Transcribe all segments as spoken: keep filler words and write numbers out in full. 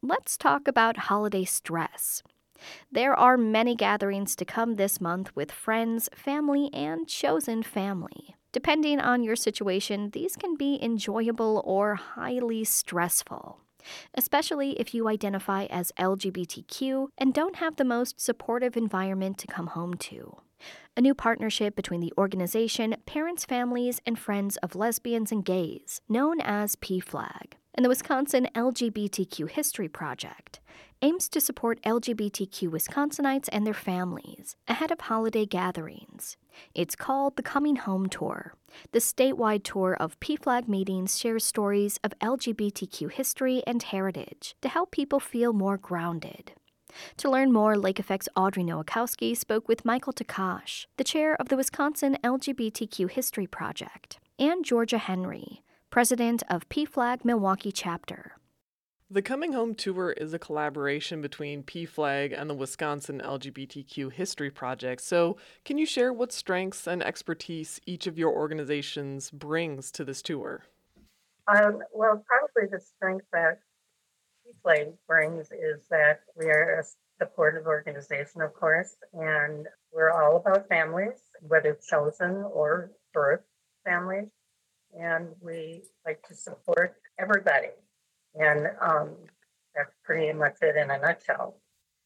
let's talk about holiday stress. There are many gatherings to come this month with friends, family, and chosen family. Depending on your situation, these can be enjoyable or highly stressful, especially if you identify as L G B T Q and don't have the most supportive environment to come home to. A new partnership between the organization Parents, Families, and Friends of Lesbians and Gays, known as P FLAG, and the Wisconsin L G B T Q History Project, aims to support L G B T Q Wisconsinites and their families ahead of holiday gatherings. It's called the Coming Home Tour. The statewide tour of P FLAG meetings shares stories of L G B T Q history and heritage to help people feel more grounded. To learn more, Lake Effect's Audrey Nowakowski spoke with Michael Takash, the chair of the Wisconsin L G B T Q History Project, and Georgia Henry, president of P FLAG Milwaukee Chapter. The Coming Home Tour is a collaboration between P FLAG and the Wisconsin L G B T Q History Project. So, can you share what strengths and expertise each of your organizations brings to this tour? Um, well, probably the strength that P FLAG brings is that we are a supportive organization, of course, and we're all about families, whether chosen or birth families, and we like to support everybody. And um, that's pretty much it in a nutshell.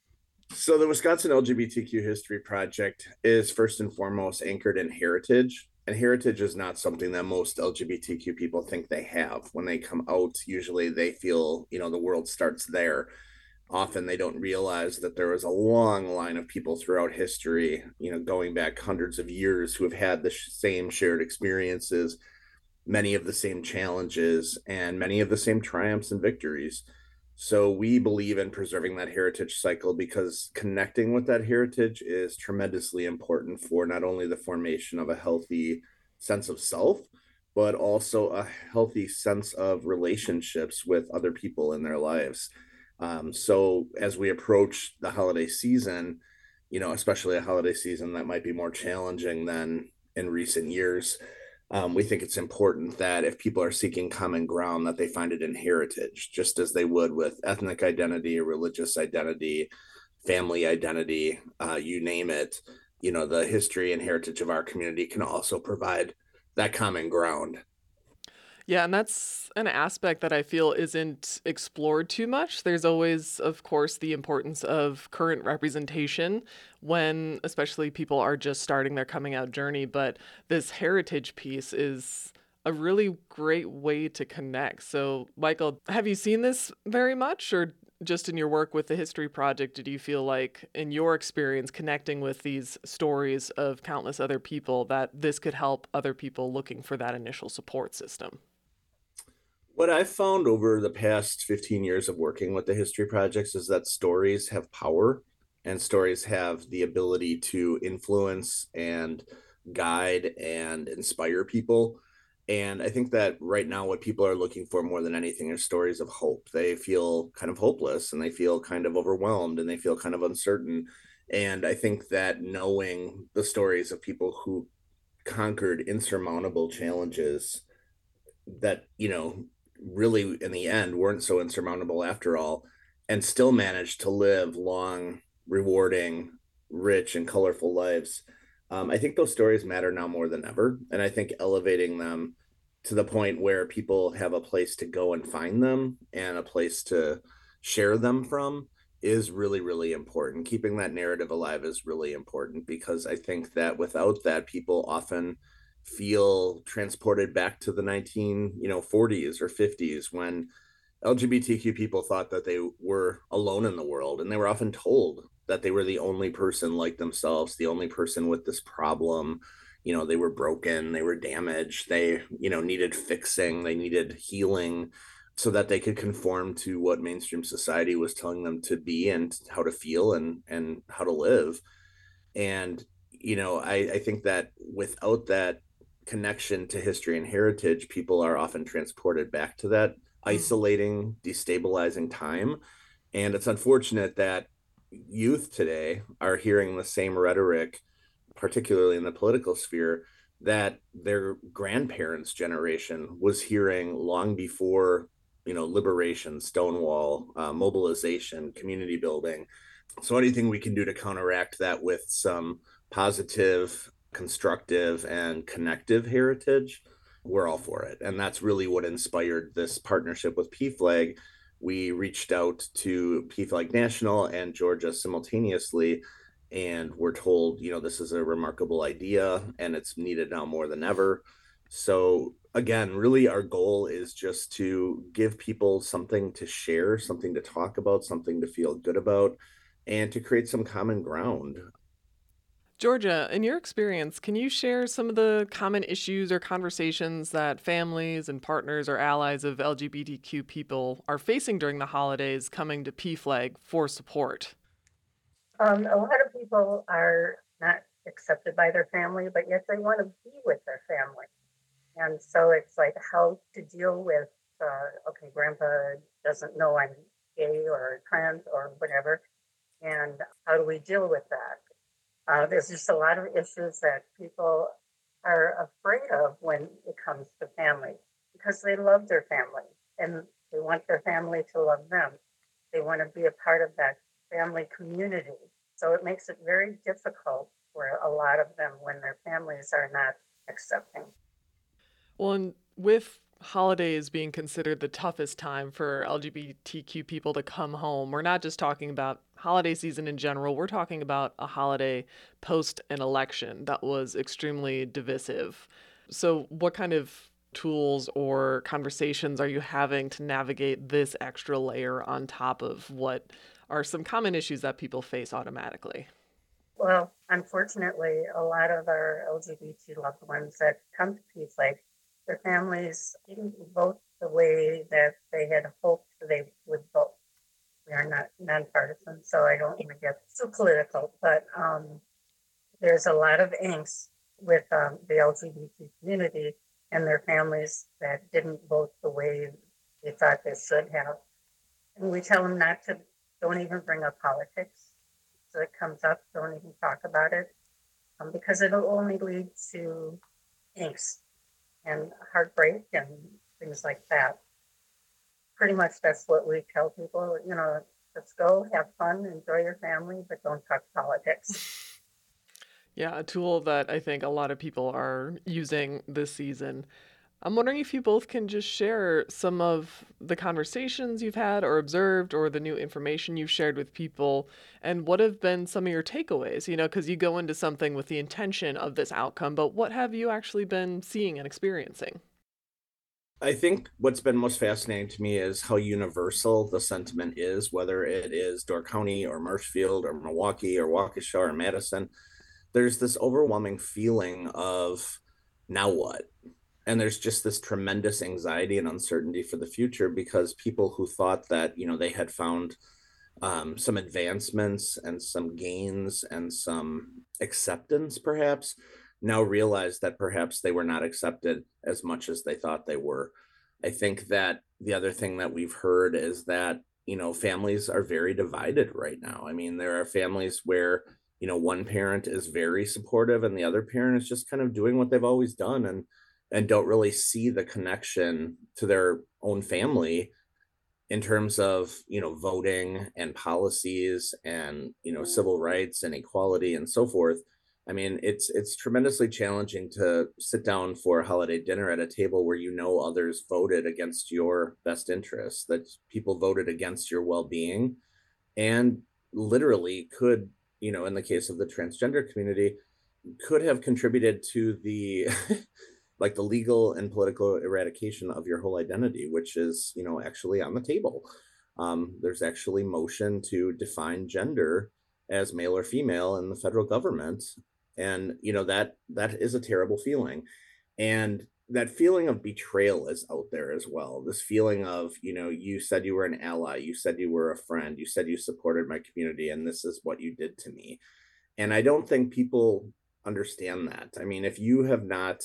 So the Wisconsin L G B T Q History Project is first and foremost anchored in heritage. And heritage is not something that most L G B T Q people think they have. When they come out, usually they feel, you know, the world starts there. Often they don't realize that there was a long line of people throughout history, you know, going back hundreds of years who have had the same shared experiences, many of the same challenges, and many of the same triumphs and victories. So we believe in preserving that heritage cycle because connecting with that heritage is tremendously important for not only the formation of a healthy sense of self, but also a healthy sense of relationships with other people in their lives. Um, so as we approach the holiday season, you know, especially a holiday season that might be more challenging than in recent years, um, we think it's important that if people are seeking common ground, that they find it in heritage, just as they would with ethnic identity, religious identity, family identity, uh, you name it. You know, the history and heritage of our community can also provide that common ground. Yeah, and that's an aspect that I feel isn't explored too much. There's always, of course, the importance of current representation when, especially, people are just starting their coming out journey. But this heritage piece is a really great way to connect. So, Michael, have you seen this very much, or just in your work with the History Project, did you feel like, in your experience, connecting with these stories of countless other people, that this could help other people looking for that initial support system? What I've found over the past fifteen years of working with the history projects is that stories have power and stories have the ability to influence and guide and inspire people. And I think that right now, what people are looking for more than anything are stories of hope. They feel kind of hopeless and they feel kind of overwhelmed and they feel kind of uncertain. And I think that knowing the stories of people who conquered insurmountable challenges that, you know, really in the end weren't so insurmountable after all, and still managed to live long, rewarding, rich, and colorful lives. Um, I think those stories matter now more than ever. And I think elevating them to the point where people have a place to go and find them and a place to share them from is really, really important. Keeping that narrative alive is really important because I think that without that, people often feel transported back to the nineteen, you know, forties or fifties when L G B T Q people thought that they were alone in the world, and they were often told that they were the only person like themselves, the only person with this problem. You know, they were broken, they were damaged, they, you know, needed fixing, they needed healing so that they could conform to what mainstream society was telling them to be and how to feel and and how to live. And, you know, I, I think that without that connection to history and heritage, people are often transported back to that Mm. isolating, destabilizing time. And it's unfortunate that youth today are hearing the same rhetoric, particularly in the political sphere, that their grandparents' generation was hearing long before you know, liberation, Stonewall, uh, mobilization, community building. So anything we can do to counteract that with some positive, constructive, and connective heritage, we're all for it. And that's really what inspired this partnership with P FLAG. We reached out to P FLAG National and Georgia simultaneously, and we're told, you know, this is a remarkable idea and it's needed now more than ever. So again, really our goal is just to give people something to share, something to talk about, something to feel good about, and to create some common ground. Georgia, in your experience, can you share some of the common issues or conversations that families and partners or allies of L G B T Q people are facing during the holidays coming to P FLAG for support? Um, a lot of people are not accepted by their family, but yet they want to be with their family. And so it's like how to deal with, uh, okay, grandpa doesn't know I'm gay or trans or whatever. And how do we deal with that? Uh, there's just a lot of issues that people are afraid of when it comes to family because they love their family and they want their family to love them. They want to be a part of that family community. So it makes it very difficult for a lot of them when their families are not accepting. Well, and with holidays being considered the toughest time for L G B T Q people to come home, we're not just talking about holiday season in general. We're talking about a holiday post an election that was extremely divisive. So what kind of tools or conversations are you having to navigate this extra layer on top of what are some common issues that people face automatically? Well, unfortunately, a lot of our L G B T loved ones that come to P FLAG, their families didn't vote the way that they had hoped they would vote. We are not nonpartisan, so I don't want to get too political, but um, there's a lot of angst with um, the L G B T community and their families that didn't vote the way they thought they should have. And we tell them not to, don't even bring up politics. So it comes up, don't even talk about it, um, because it'll only lead to angst and heartbreak and things like that. Pretty much that's what we tell people, you know, let's go, have fun, enjoy your family, but don't talk politics. Yeah, a tool that I think a lot of people are using this season. I'm wondering if you both can just share some of the conversations you've had or observed or the new information you've shared with people and what have been some of your takeaways, you know, because you go into something with the intention of this outcome, but what have you actually been seeing and experiencing? I think what's been most fascinating to me is how universal the sentiment is, whether it is Door County or Marshfield or Milwaukee or Waukesha or Madison. There's this overwhelming feeling of now what? And there's just this tremendous anxiety and uncertainty for the future because people who thought that, you know, they had found um, some advancements and some gains and some acceptance perhaps now realize that perhaps they were not accepted as much as they thought they were. I think that the other thing that we've heard is that, you know, families are very divided right now. I mean, there are families where, you know, one parent is very supportive and the other parent is just kind of doing what they've always done and and don't really see the connection to their own family in terms of, you know, voting and policies and, you know, civil rights and equality and so forth. I mean, it's it's tremendously challenging to sit down for a holiday dinner at a table where you know others voted against your best interests, that people voted against your well-being and literally could, you know, in the case of the transgender community, could have contributed to the like the legal and political eradication of your whole identity, which is, you know, actually on the table. Um, there's actually motion to define gender as male or female in the federal government. And, you know, that that is a terrible feeling. And that feeling of betrayal is out there as well. This feeling of, you know, you said you were an ally, you said you were a friend, you said you supported my community, and this is what you did to me. And I don't think people understand that. I mean, if you have not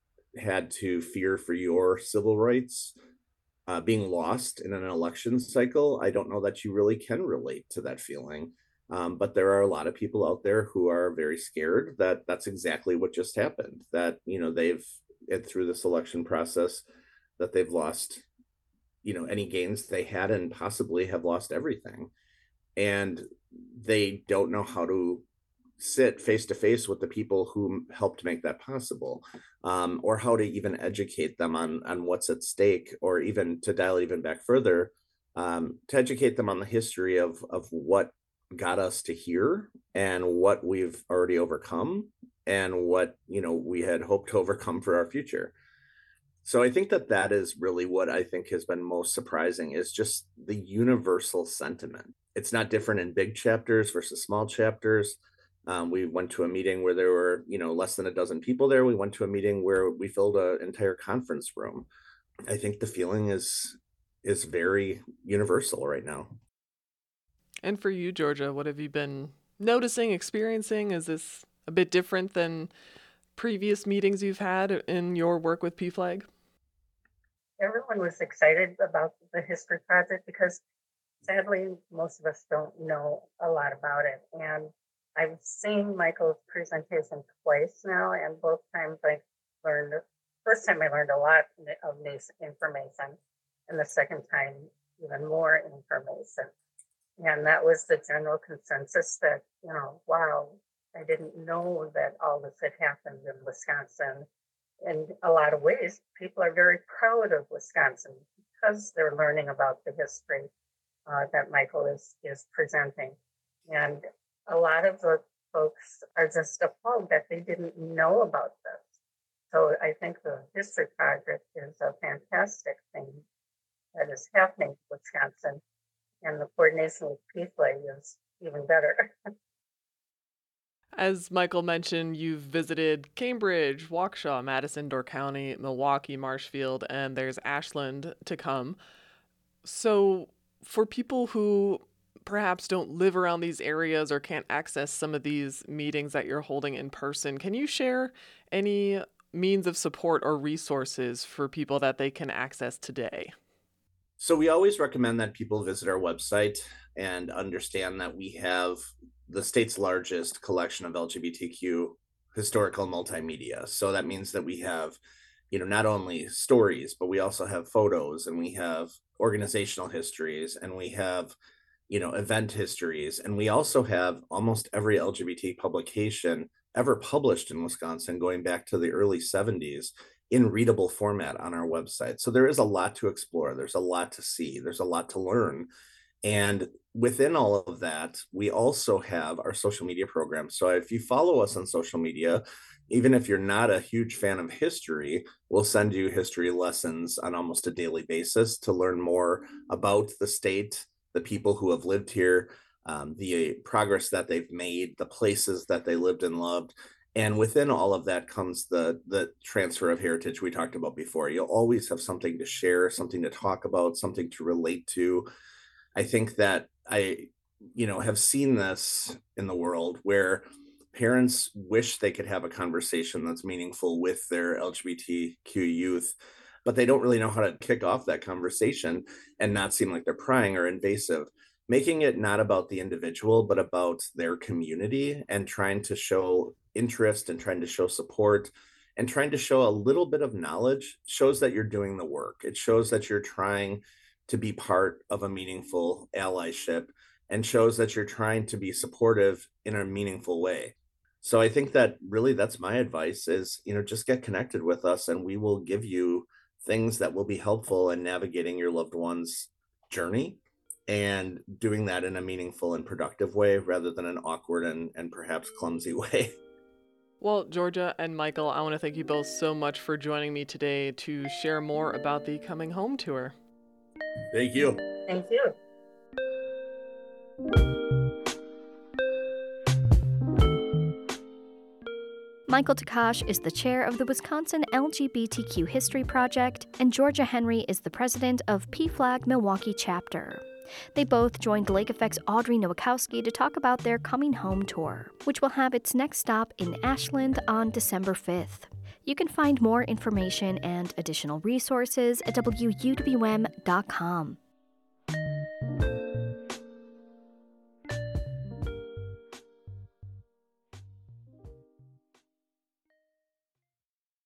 had to fear for your civil rights uh, being lost in an election cycle, I don't know that you really can relate to that feeling. Um, but there are a lot of people out there who are very scared that that's exactly what just happened. That, you know, they've, through this election process, that they've lost you know, any gains they had and possibly have lost everything. And they don't know how to sit face to face with the people who helped make that possible, um, or how to even educate them on on what's at stake, or even to dial it even back further, um, to educate them on the history of of what got us to here and what we've already overcome and what, you know, we had hoped to overcome for our future. So I think that that is really what I think has been most surprising, is just the universal sentiment. It's not different in big chapters versus small chapters. Um, we went to a meeting where there were, you know, less than a dozen people there. We went to a meeting where we filled an entire conference room. I think the feeling is is very universal right now. And for you, Georgia, what have you been noticing, experiencing? Is this a bit different than previous meetings you've had in your work with P FLAG? Everyone was excited about the history project because sadly, most of us don't know a lot about it. And I've seen Michael's presentation twice now, and both times I learned, first time I learned a lot of new information, and the second time, even more information. And that was the general consensus that, you know, wow, I didn't know that all this had happened in Wisconsin. In a lot of ways, people are very proud of Wisconsin because they're learning about the history uh, that Michael is, is presenting. And a lot of the folks are just appalled that they didn't know about this. So I think the history project is a fantastic thing that is happening in Wisconsin. And the coordination with P FLAG is even better. As Michael mentioned, you've visited Cambridge, Waukesha, Madison, Door County, Milwaukee, Marshfield, and there's Ashland to come. So for people who perhaps don't live around these areas or can't access some of these meetings that you're holding in person, can you share any means of support or resources for people that they can access today? So we always recommend that people visit our website and understand that we have the state's largest collection of L G B T Q historical multimedia. So that means that we have, you know, not only stories, but we also have photos, and we have organizational histories, and we have, you know, event histories, and we also have almost every L G B T publication ever published in Wisconsin going back to the early seventies in readable format on our website. So there is a lot to explore. There's a lot to see. There's a lot to learn. And within all of that, we also have our social media program. So if you follow us on social media, even if you're not a huge fan of history, we'll send you history lessons on almost a daily basis to learn more about the state, the people who have lived here, um, the progress that they've made, the places that they lived and loved. And within all of that comes the the transfer of heritage we talked about before. You'll always have something to share, something to talk about, something to relate to. I think that I, you know, have seen this in the world where parents wish they could have a conversation that's meaningful with their L G B T Q youth, but they don't really know how to kick off that conversation and not seem like they're prying or invasive. Making it not about the individual, but about their community, and trying to show interest and trying to show support and trying to show a little bit of knowledge shows that you're doing the work. It shows that you're trying to be part of a meaningful allyship, and shows that you're trying to be supportive in a meaningful way. So I think that really that's my advice is, you know, just get connected with us, and we will give you things that will be helpful in navigating your loved one's journey and doing that in a meaningful and productive way rather than an awkward and, and perhaps clumsy way. Well, Georgia and Michael, I want to thank you both so much for joining me today to share more about the Coming Home Tour. Thank you. Thank you. Michael Takash is the chair of the Wisconsin L G B T Q History Project, and Georgia Henry is the president of P FLAG Milwaukee chapter. They both joined Lake Effect's Audrey Nowakowski to talk about their Coming Home tour, which will have its next stop in Ashland on December fifth. You can find more information and additional resources at W U W M dot com.